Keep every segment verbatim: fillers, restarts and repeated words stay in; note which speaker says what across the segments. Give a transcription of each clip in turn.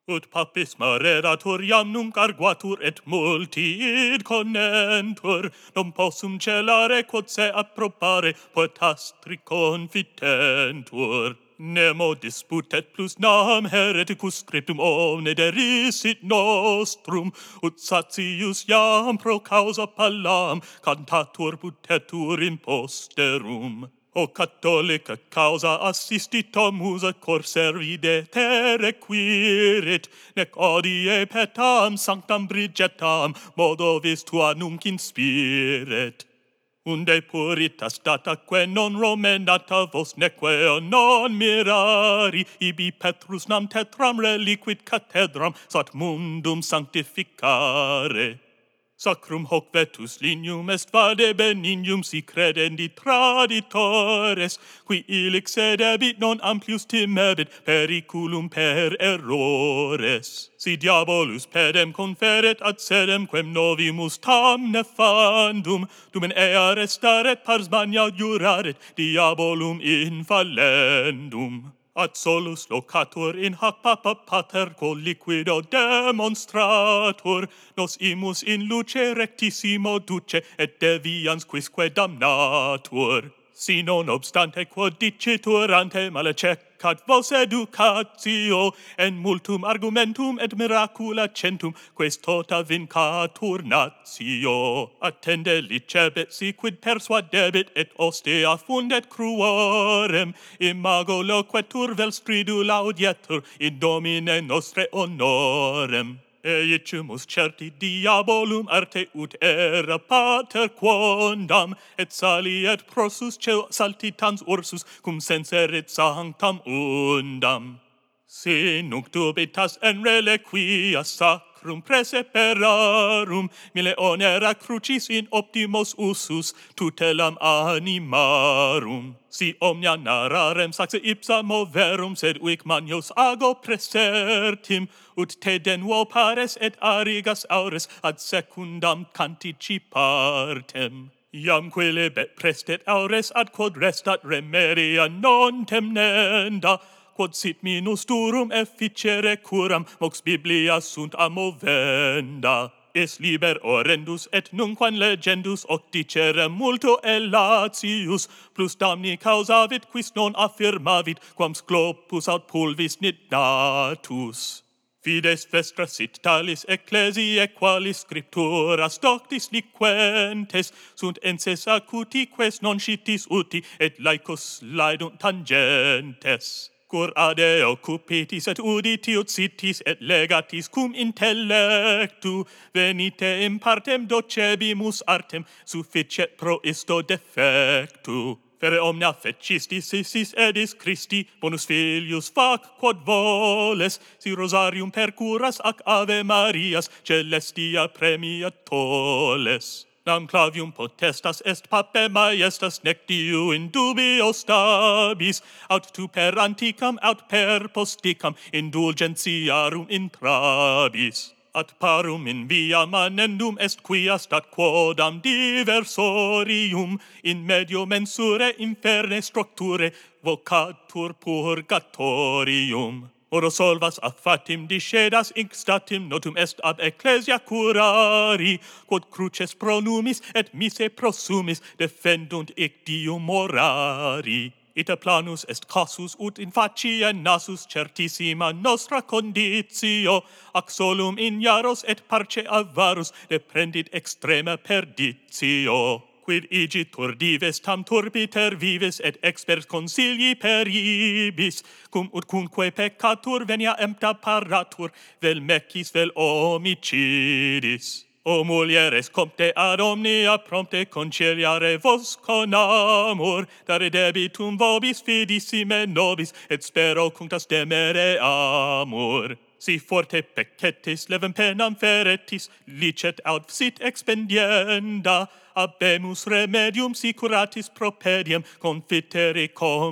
Speaker 1: Ut papisma redatur iam nunc arguatur et multi id conentur, non possum celare quod se approbare potastri confitentur. Nemo disputet plus nam hereticus scriptum omne derisit nostrum, ut satius iam pro causa pallam cantatur putetur in posterum. O catholica causa assistito musa cor servide te requirit, nec odie petam sanctam Brigettam modovis tua nunc inspiret. Unde puritas dataque non romenata vos neque non mirari, ibi Petrus nam tetram reliquit cathedram sat mundum sanctificare. Sacrum hoc vetus lignum est vade benignum si credendi traditores, qui illic sedebit non amplius timebit periculum per errores. Si diabolus pedem conferet ad sedem quem novimus tam nefandum, dum in ea restaret pars magna juraret diabolum infallendum. Ad solus locatur in hac papa pater quo liquido demonstratur, nos imus in luce rectissimo duce et devians quisque damnatur. Si non obstante quod dicitur ante malececat vos educatio, en multum argumentum et miracula centum, quaes tota vincatur natio. Attende licebet si quid persuadebit et ostia fundet cruorem, imago loquetur vel stridula audietur in domine nostre honorem. Eicimus certi diabolum arte ut era pater quondam, et saliet prosus ceo saltitans ursus cum senserit sanctam undam. Si nunc dubitas en reliquia sacrum preseperarum, mille onera crucis in optimos usus tutelam animarum. Si omnia narrarem saxe ipsa moverum, sed uic manios ago presertim, ut te denuo pares et arigas aures ad secundam canticipartem. Iam quilibet prestet aures ad quod restat remedia non temnenda, quod sit minus durum efficere curam, mox Biblia sunt amovenda. Es liber orendus et nunquam legendus hoc dicere multo elatius, plus damni causavit quis non affirmavit, quam sclopus aut pulvis nit natus. Fides vestra sit talis ecclesiae qualis scripturas doctis liquentes, sunt enses acuti quaes non scitis uti et laicos laedunt tangentes. Cur ade occupitis et uditi ut sitis et legatis cum intellectu, venite in partem docebimus artem sufficet pro isto defectu. Fere omnia fecistis isis edis Christi, bonus filius fac quod voles, si rosarium percuras ac Ave Marias celestia premia tolles. Nam clavium potestas est pape maestas nec diu in dubio stabis, aut tu per anticam aut per posticam indulgentiarum intrabis. Ad parum in via manendum est quia stat quodam diversorium in medio mensure inferne structure vocatur purgatorium. Oro solvas affatim discedas inc statim notum est ab ecclesia curari, quod cruces pronumis et mise prosumis defendunt ic dium morari. Ita planus est casus ut in facie nasus certissima nostra conditio, ac solum ignaros et parce avarus deprendit extrema perditio. Quid igitur dives tam turbiter vivis et expers consilii peribis, cum utcunque peccatur venia empta paratur, vel mecis vel homicidis. O mulieres compte ad omnia prompte conciliare vos con amor, dare debitum vobis fidissime nobis, et spero cunctas demere amor. Si forte pecetis levem penam feretis, licet aut sit expendienda, habemus remedium si curatis propediem confitere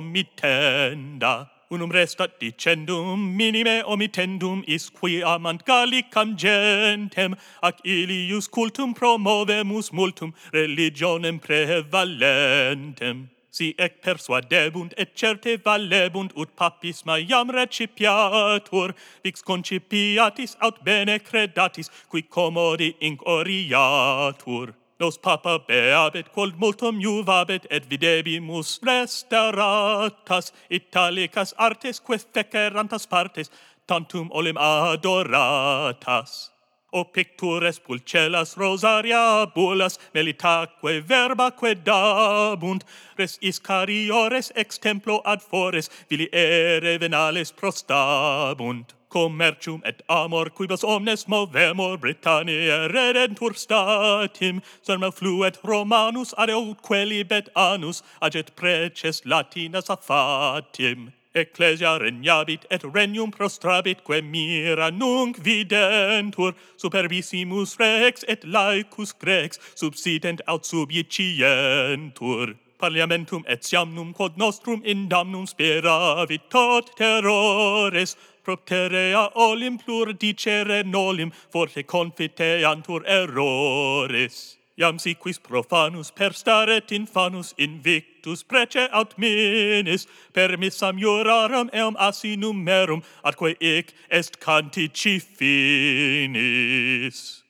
Speaker 1: committenda. Unum restat dicendum minime omitendum is qui amant Gallicam gentem, ac ilius cultum promovemus multum religionem prevalentem. Si ec persuadebunt et certe valebunt ut papisma iam recipiatur, vix concipiatis aut bene credatis, qui commodi inc oriatur. Nos papa beabit quod multum juvabit et videbimus restauratas italicas artes que fecerantas partes tantum olim adoratas. O pictures pulcellas rosaria bullas melitaque verbaque dabunt, res iscariores ex templo ad fores viliere venales prostabunt. Commercium et amor quibus omnes movemur Britanniae redentur statim, serma fluet Romanus ad eutque libet annus, aget preces Latinas affatim. Ecclesia regnabit et regnum prostrabit, quae mira nunc videntur, superbissimus rex et laicus grex subsident aut subjicientur. Parliamentum etiamnum quod nostrum in damnum speravit tot terrores, propterea olim plur dicere nolim, forte confiteantur errores. Iam si quis profanus perstaret infanus invictus prece aut minis, permissam jurarum eum assi numerum, atque ic est cantici finis.